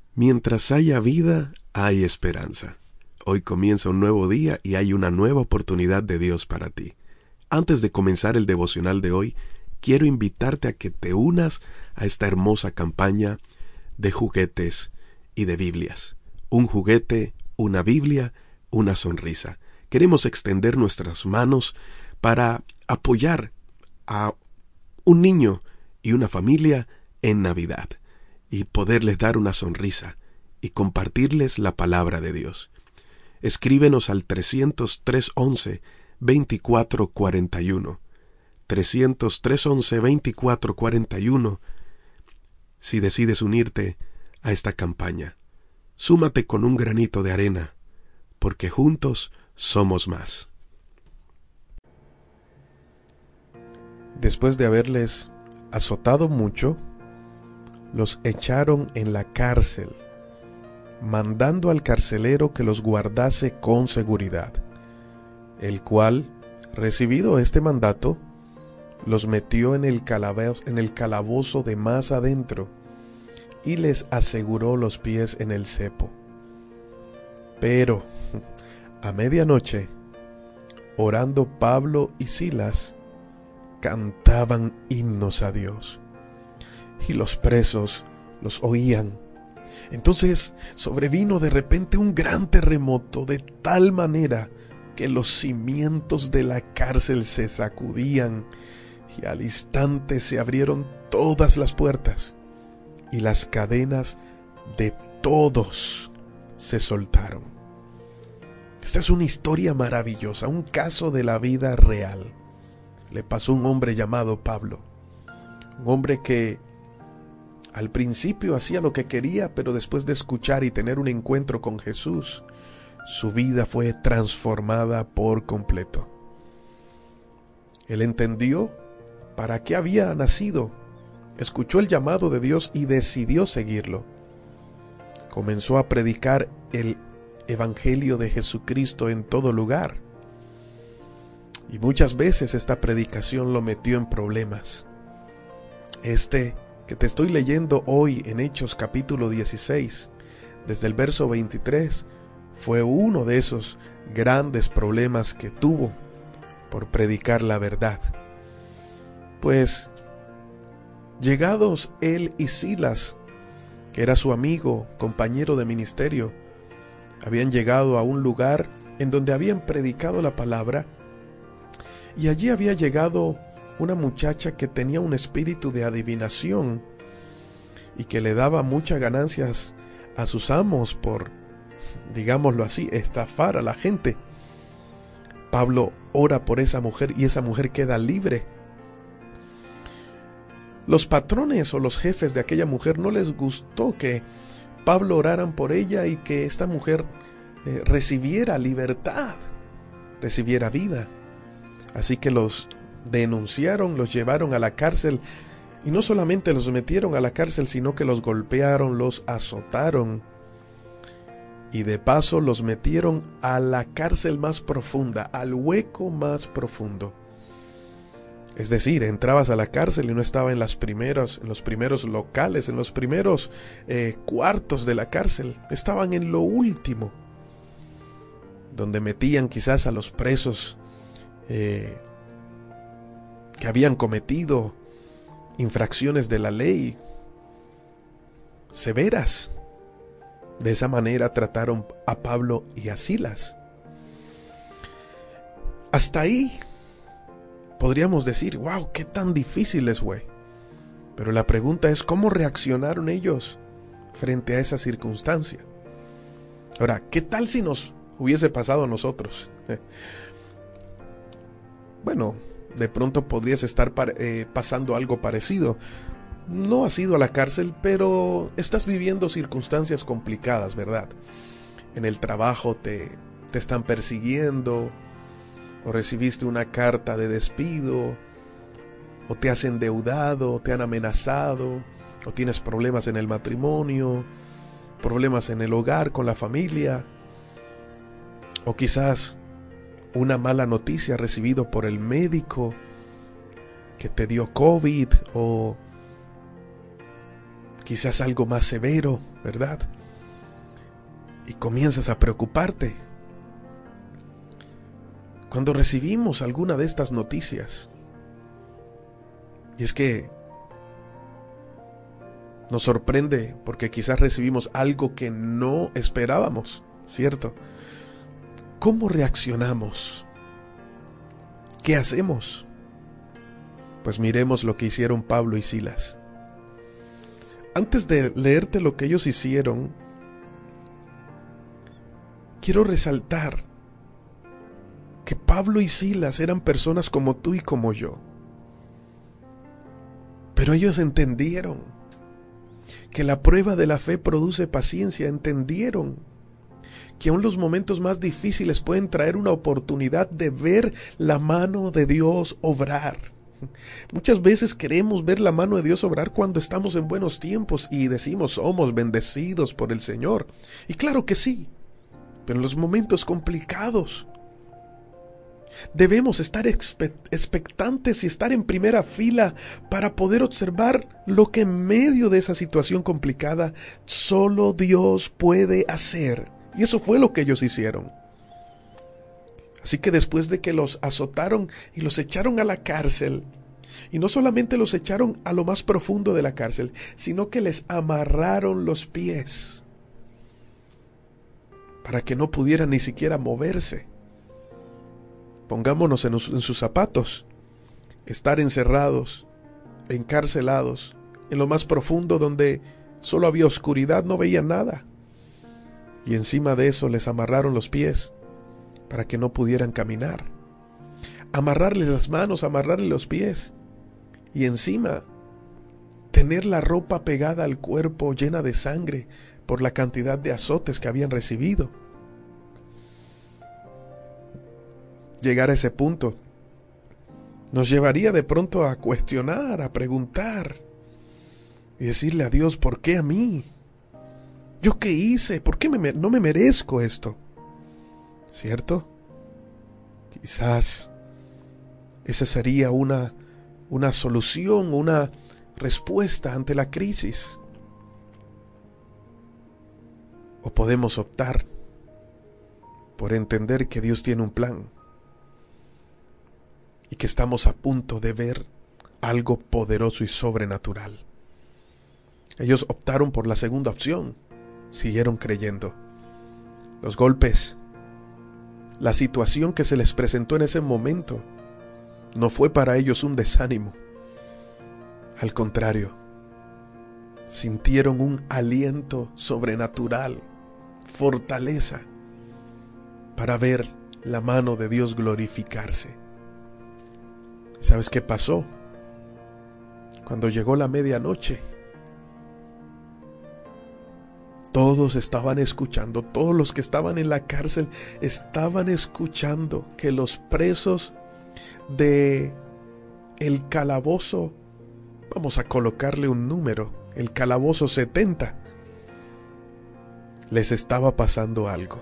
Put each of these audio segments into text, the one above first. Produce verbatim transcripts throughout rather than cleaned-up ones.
Mientras haya vida, hay esperanza. Hoy comienza un nuevo día y hay una nueva oportunidad de Dios para ti. Antes de comenzar el devocional de hoy, quiero invitarte a que te unas a esta hermosa campaña de juguetes y de Biblias. Un juguete, una Biblia, una sonrisa. Queremos extender nuestras manos para apoyar a un niño y una familia en Navidad y poderles dar una sonrisa y compartirles la palabra de Dios. Escríbenos al trescientos tres once veinticuatro cuarenta y uno. trescientos tres once veinticuatro cuarenta y uno. Si decides unirte a esta campaña, súmate con un granito de arena, porque juntos somos más. Después de haberles azotado mucho, los echaron en la cárcel, mandando al carcelero que los guardase con seguridad, el cual, recibido este mandato, los metió en el calabozo, en el calabozo de más adentro y les aseguró los pies en el cepo. Pero, a medianoche, orando Pablo y Silas, cantaban himnos a Dios, y los presos los oían. Entonces sobrevino de repente un gran terremoto, de tal manera que los cimientos de la cárcel se sacudían, y al instante se abrieron todas las puertas, y las cadenas de todos se soltaron. Esta es una historia maravillosa, un caso de la vida real. Le pasó a un hombre llamado Pablo, un hombre que al principio hacía lo que quería, pero después de escuchar y tener un encuentro con Jesús, su vida fue transformada por completo. Él entendió para qué había nacido, escuchó el llamado de Dios y decidió seguirlo. Comenzó a predicar el Evangelio de Jesucristo en todo lugar. Y muchas veces esta predicación lo metió en problemas. Este que te estoy leyendo hoy en Hechos capítulo dieciséis, desde el verso veintitrés, fue uno de esos grandes problemas que tuvo por predicar la verdad. Pues, llegados él y Silas, que era su amigo, compañero de ministerio, habían llegado a un lugar en donde habían predicado la palabra, y allí había llegado una muchacha que tenía un espíritu de adivinación y que le daba muchas ganancias a sus amos por, digámoslo así, estafar a la gente. Pablo ora por esa mujer y esa mujer queda libre. Los patrones o los jefes de aquella mujer no les gustó que Pablo oraran por ella y que esta mujer eh, recibiera libertad, recibiera vida. Así que los denunciaron, los llevaron a la cárcel, y no solamente los metieron a la cárcel, sino que los golpearon, los azotaron, y de paso los metieron a la cárcel más profunda, al hueco más profundo. Es decir, entrabas a la cárcel y no estaba en las primeras, en los primeros locales, en los primeros eh, cuartos de la cárcel, estaban en lo último, donde metían quizás a los presos eh, que habían cometido infracciones de la ley severas. De esa manera trataron a Pablo y a Silas. Hasta ahí podríamos decir, wow, qué tan difíciles fue. Pero la pregunta es, ¿cómo reaccionaron ellos frente a esa circunstancia? Ahora, ¿qué tal si nos hubiese pasado a nosotros? Bueno, de pronto podrías estar eh, pasando algo parecido. No has ido a la cárcel, pero estás viviendo circunstancias complicadas, ¿verdad? En el trabajo te, te están persiguiendo, o recibiste una carta de despido, o te has endeudado, o te han amenazado, o tienes problemas en el matrimonio, problemas en el hogar con la familia, o quizás una mala noticia recibido por el médico que te dio COVID, o quizás algo más severo, ¿verdad? y comienzas a preocuparte. Cuando recibimos alguna de estas noticias, y es que nos sorprende porque quizás recibimos algo que no esperábamos, ¿cierto? ¿Cómo reaccionamos? ¿Qué hacemos? Pues miremos lo que hicieron Pablo y Silas. Antes de leerte lo que ellos hicieron, quiero resaltar que Pablo y Silas eran personas como tú y como yo. Pero ellos entendieron que la prueba de la fe produce paciencia, entendieron que aún los momentos más difíciles pueden traer una oportunidad de ver la mano de Dios obrar. Muchas veces queremos ver la mano de Dios obrar cuando estamos en buenos tiempos y decimos somos bendecidos por el Señor. Y claro que sí, pero en los momentos complicados debemos estar expectantes y estar en primera fila para poder observar lo que en medio de esa situación complicada solo Dios puede hacer. Y eso fue lo que ellos hicieron. Así que después de que los azotaron y los echaron a la cárcel, y no solamente los echaron a lo más profundo de la cárcel, sino que les amarraron los pies para que no pudieran ni siquiera moverse. Pongámonos en, en sus zapatos, estar encerrados, encarcelados, en lo más profundo donde solo había oscuridad, no veían nada. Y encima de eso les amarraron los pies para que no pudieran caminar. Amarrarles las manos, amarrarles los pies. Y encima tener la ropa pegada al cuerpo llena de sangre por la cantidad de azotes que habían recibido. Llegar a ese punto nos llevaría de pronto a cuestionar, a preguntar y decirle a Dios, ¿por qué a mí? ¿Yo qué hice? ¿Por qué me, no me merezco esto? ¿Cierto? Quizás esa sería una, una solución, una respuesta ante la crisis. O podemos optar por entender que Dios tiene un plan y que estamos a punto de ver algo poderoso y sobrenatural. Ellos optaron por la segunda opción, siguieron creyendo. Los golpes, la situación que se les presentó en ese momento, no fue para ellos un desánimo. Al contrario, sintieron un aliento sobrenatural, fortaleza, para ver la mano de Dios glorificarse. ¿Sabes qué pasó? Cuando llegó la medianoche, todos estaban escuchando, todos los que estaban en la cárcel estaban escuchando que los presos de el calabozo, vamos a colocarle un número, el calabozo setenta, les estaba pasando algo.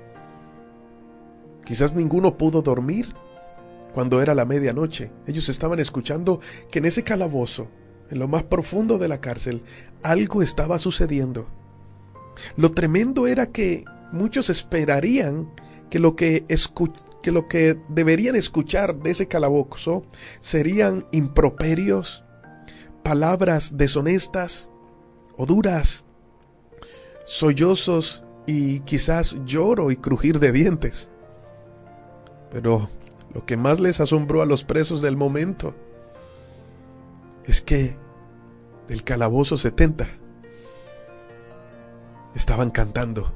Quizás ninguno pudo dormir cuando era la medianoche. Ellos estaban escuchando que en ese calabozo, en lo más profundo de la cárcel, algo estaba sucediendo. Lo tremendo era que muchos esperarían que lo que, escu- que lo que deberían escuchar de ese calabozo serían improperios, palabras deshonestas o duras, sollozos y quizás lloro y crujir de dientes. Pero lo que más les asombró a los presos del momento es que del calabozo setenta estaban cantando.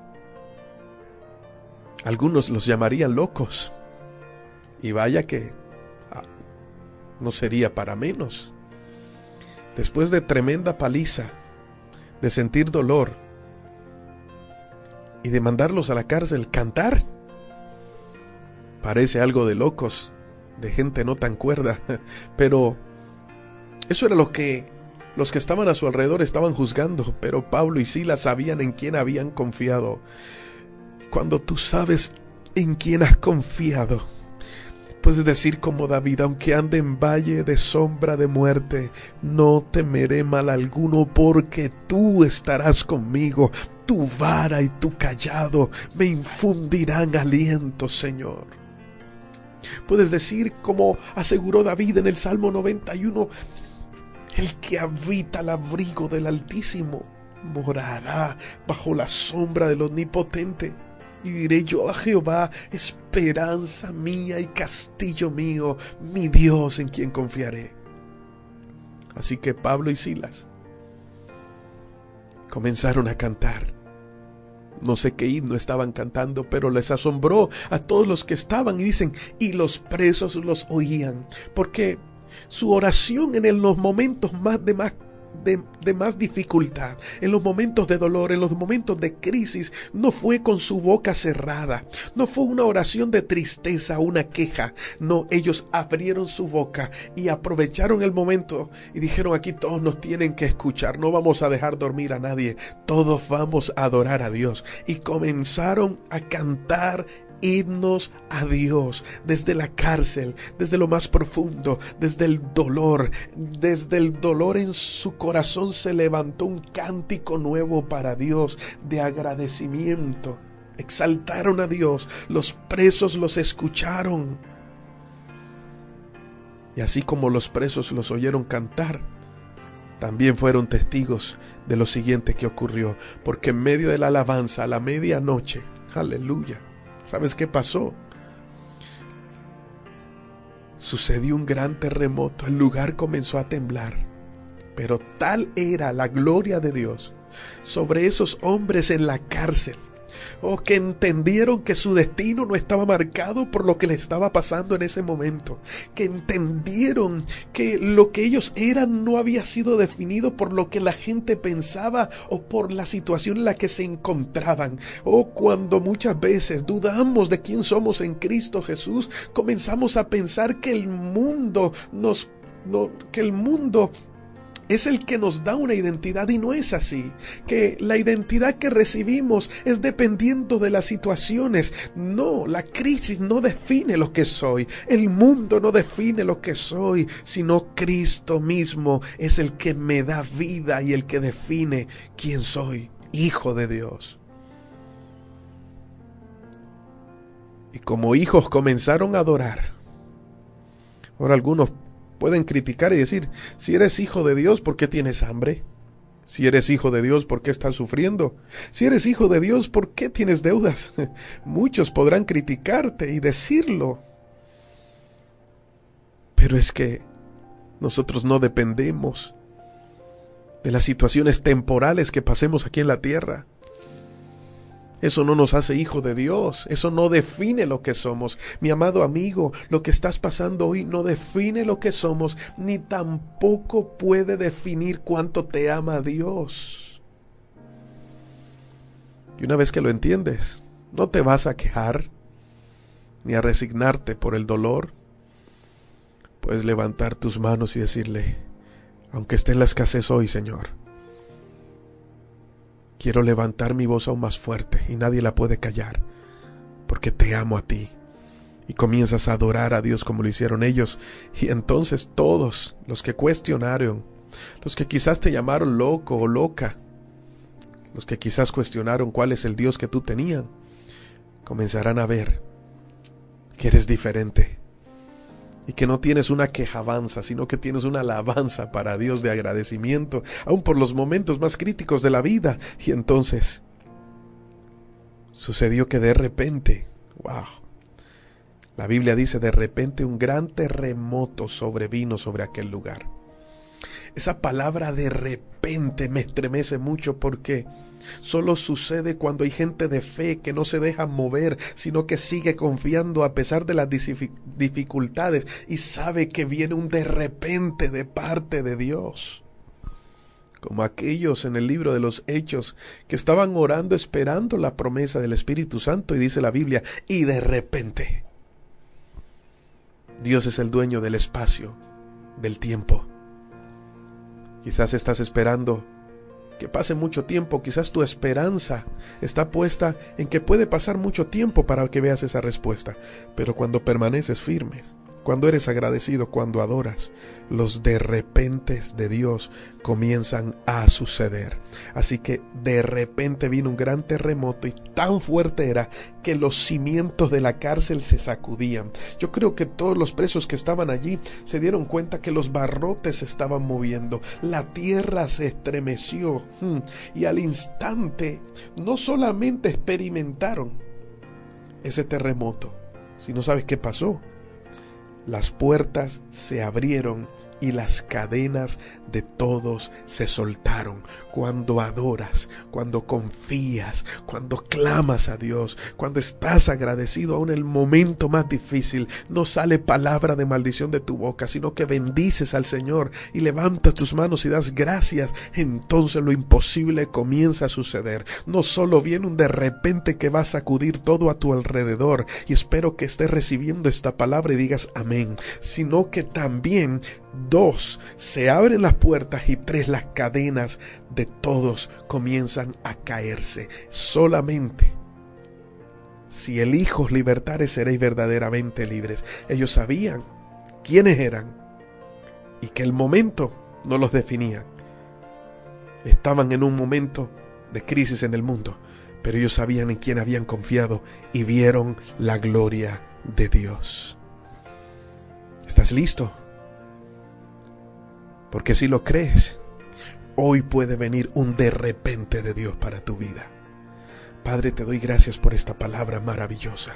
Algunos los llamarían locos, y vaya que ah, no sería para menos. Después de tremenda paliza, de sentir dolor y de mandarlos a la cárcel, cantar parece algo de locos, de gente no tan cuerda, pero eso era lo que los que estaban a su alrededor estaban juzgando. Pero Pablo y Silas sabían en quién habían confiado. Cuando tú sabes en quién has confiado, puedes decir como David: aunque ande en valle de sombra de muerte, no temeré mal alguno, porque tú estarás conmigo. Tu vara y tu cayado me infundirán aliento, Señor. Puedes decir, como aseguró David en el Salmo noventa y uno, el que habita al abrigo del Altísimo morará bajo la sombra del Omnipotente. Y diré yo a Jehová, esperanza mía y castillo mío, mi Dios en quien confiaré. Así que Pablo y Silas comenzaron a cantar. No sé qué himno estaban cantando, pero les asombró a todos los que estaban, y dicen, y los presos los oían, porque su oración en los momentos más de más De, de más dificultad, en los momentos de dolor, en los momentos de crisis, no fue con su boca cerrada, no fue una oración de tristeza, una queja. No, ellos abrieron su boca y aprovecharon el momento y dijeron, aquí todos nos tienen que escuchar, no vamos a dejar dormir a nadie, todos vamos a adorar a Dios. Y comenzaron a cantar himnos a Dios desde la cárcel, desde lo más profundo, desde el dolor, desde el dolor en su corazón se levantó un cántico nuevo para Dios de agradecimiento. Exaltaron a Dios, los presos los escucharon. Y así como los presos los oyeron cantar, también fueron testigos de lo siguiente que ocurrió, porque en medio de la alabanza a la medianoche, aleluya, ¿sabes qué pasó? Sucedió un gran terremoto, el lugar comenzó a temblar, pero tal era la gloria de Dios sobre esos hombres en la cárcel, o que entendieron que su destino no estaba marcado por lo que le estaba pasando en ese momento, que entendieron que lo que ellos eran no había sido definido por lo que la gente pensaba o por la situación en la que se encontraban. O cuando muchas veces dudamos de quién somos en Cristo Jesús, comenzamos a pensar que el mundo nos, no, que el mundo es el que nos da una identidad, y no es así, que la identidad que recibimos es dependiendo de las situaciones. No, la crisis no define lo que soy, el mundo no define lo que soy, sino Cristo mismo es el que me da vida y el que define quién soy, hijo de Dios. Y como hijos comenzaron a adorar. Ahora algunos pueden criticar y decir, si eres hijo de Dios, ¿por qué tienes hambre? Si eres hijo de Dios, ¿por qué estás sufriendo? Si eres hijo de Dios, ¿por qué tienes deudas? Muchos podrán criticarte y decirlo. Pero es que nosotros no dependemos de las situaciones temporales que pasemos aquí en la tierra. Eso no nos hace hijo de Dios, eso no define lo que somos. Mi amado amigo, lo que estás pasando hoy no define lo que somos, ni tampoco puede definir cuánto te ama Dios. Y una vez que lo entiendes, no te vas a quejar, ni a resignarte por el dolor. Puedes levantar tus manos y decirle, aunque esté en la escasez hoy, Señor, quiero levantar mi voz aún más fuerte y nadie la puede callar, porque te amo a ti. Y comienzas a adorar a Dios como lo hicieron ellos. Y entonces todos los que cuestionaron, los que quizás te llamaron loco o loca, los que quizás cuestionaron cuál es el Dios que tú tenías, comenzarán a ver que eres diferente. Y que no tienes una quejabanza, sino que tienes una alabanza para Dios de agradecimiento, aun por los momentos más críticos de la vida. Y entonces sucedió que de repente, wow, la Biblia dice, de repente un gran terremoto sobrevino sobre aquel lugar. Esa palabra de repente me estremece mucho, porque solo sucede cuando hay gente de fe que no se deja mover, sino que sigue confiando a pesar de las dificultades y sabe que viene un de repente de parte de Dios. Como aquellos en el libro de los Hechos que estaban orando esperando la promesa del Espíritu Santo, y dice la Biblia, y de repente Dios es el dueño del espacio, del tiempo. Quizás estás esperando que pase mucho tiempo, quizás tu esperanza está puesta en que puede pasar mucho tiempo para que veas esa respuesta, pero cuando permaneces firmes, Cuando eres agradecido, cuando adoras, los de repentes de Dios comienzan a suceder. Así que de repente vino un gran terremoto y tan fuerte era que los cimientos de la cárcel se sacudían. Yo creo que todos los presos que estaban allí se dieron cuenta que los barrotes se estaban moviendo, la tierra se estremeció y al instante no solamente experimentaron ese terremoto, sino ¿sabes qué pasó? Las puertas se abrieron y las cadenas de todos se soltaron. Cuando adoras, cuando confías, cuando clamas a Dios, cuando estás agradecido aún en el momento más difícil, no sale palabra de maldición de tu boca, sino que bendices al Señor y levantas tus manos y das gracias. Entonces lo imposible comienza a suceder. No solo viene un de repente que va a sacudir todo a tu alrededor, y espero que estés recibiendo esta palabra y digas amén, sino que también dos, se abren las puertas y tres, las cadenas de todos comienzan a caerse. Solamente si elijo libertares seréis verdaderamente libres. Ellos sabían quiénes eran y que el momento no los definía. Estaban en un momento de crisis en el mundo, pero ellos sabían en quién habían confiado y vieron la gloria de Dios. ¿Estás listo? Porque si lo crees, hoy puede venir un de repente de Dios para tu vida. Padre, te doy gracias por esta palabra maravillosa.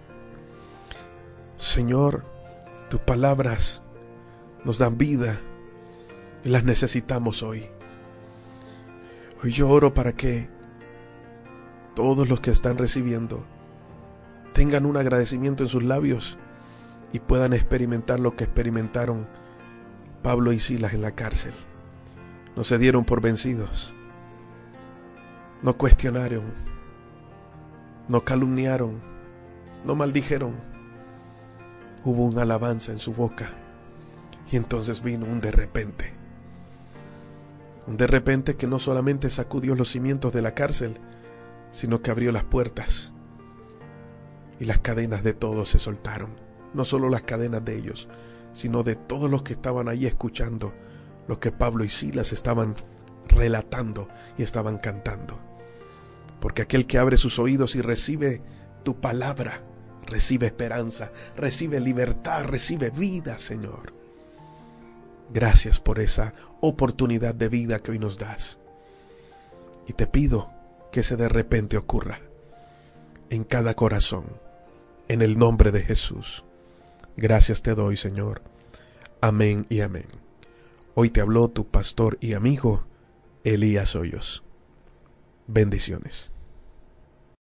Señor, tus palabras nos dan vida y las necesitamos hoy. Hoy yo oro para que todos los que están recibiendo tengan un agradecimiento en sus labios y puedan experimentar lo que experimentaron Pablo y Silas en la cárcel. No se dieron por vencidos, no cuestionaron, no calumniaron, no maldijeron. Hubo una alabanza en su boca y entonces vino un de repente. Un de repente que no solamente sacudió los cimientos de la cárcel, sino que abrió las puertas y las cadenas de todos se soltaron. No solo las cadenas de ellos, sino de todos los que estaban ahí escuchando lo que Pablo y Silas estaban relatando y estaban cantando. Porque aquel que abre sus oídos y recibe tu palabra, recibe esperanza, recibe libertad, recibe vida, Señor. Gracias por esa oportunidad de vida que hoy nos das. Y te pido que ese de repente ocurra en cada corazón, en el nombre de Jesús. Gracias te doy, Señor. Amén y amén. Hoy te habló tu pastor y amigo, Elías Hoyos. Bendiciones.